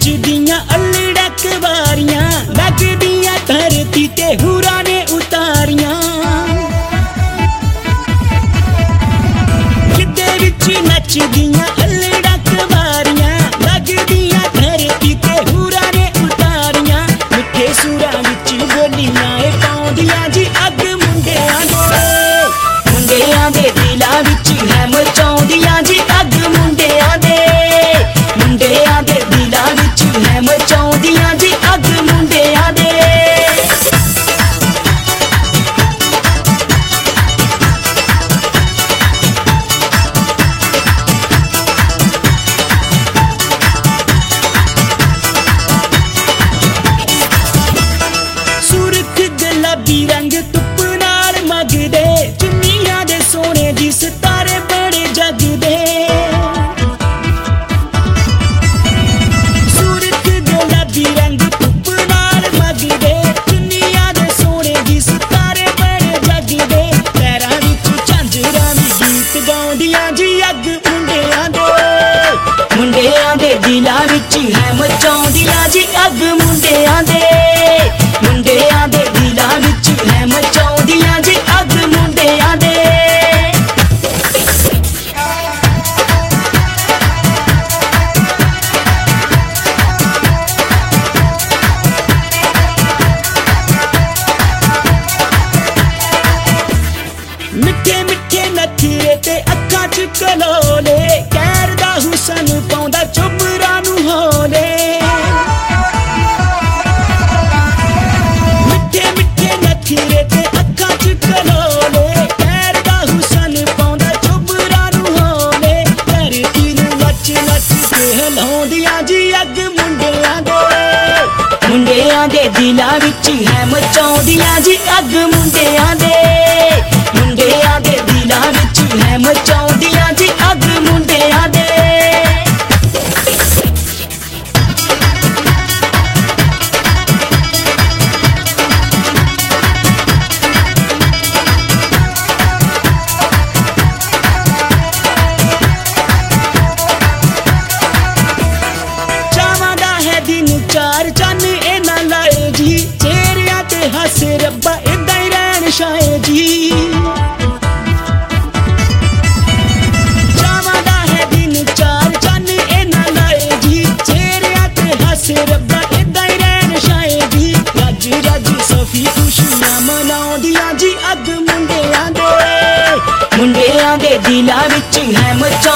नचदियां अल्लड़ा कवारियां लगदियां धरती ते हुरां ने उतारियां गिद्धे विच नचदियां अल्लड़ा कवारियां लगदियां धरती ते हुरां ने उतारियां मिठे सुरां विच बोलियां पाउंदियां जी अग मुंडियां दे दिलां विच है मचाउंदियां जी अग मुंडियां दे दिलां विच है मचाउंदियां जी अग मुंडियां दे सुरख गुलाबी रंग धुप नाल मगदे चुन्नियां दे सोने दी सितारे बड़े जगदे सुरख गुलाबी रंग धुप नाल मगदे चुन्नियां दे सोने दी सितारे बड़े जगदे पैरां विच झांजरां दी गीत गाउंदियां जी अग मुंडियां दे दिलां विच है मचाउंदियां जी अग मुंडियां दे दिलां विच है मचाउंदियां जी अग मुंडियां दे मिठे मिठे नखरे ते अखां च कलोले कैर दा हुसन पाउंदा चुबरां नूं होले मिठे मिठे नखरे ते अखां च कलोले कैर दा हुसन पाउंदा चुबरां नूं होले धरती नूं नच नच के हिलाउंदियां जी अग मुंडियां दे दिलां विच है मचाउंदियां जी अग मुंडियां दे दिलां विच है मचाउंदियां जी अग मुंडियां दे चावां दा है दिन चार चन्न इन्हां लाए जी चेहरियां ते हस रब्बा इदां ही रहण शाए जी रब्बा इदां ही रहण शाए जी रज रज सफी खुशियां मनाउंदियां जी अग मुंडियां दे दिलां विच है मचा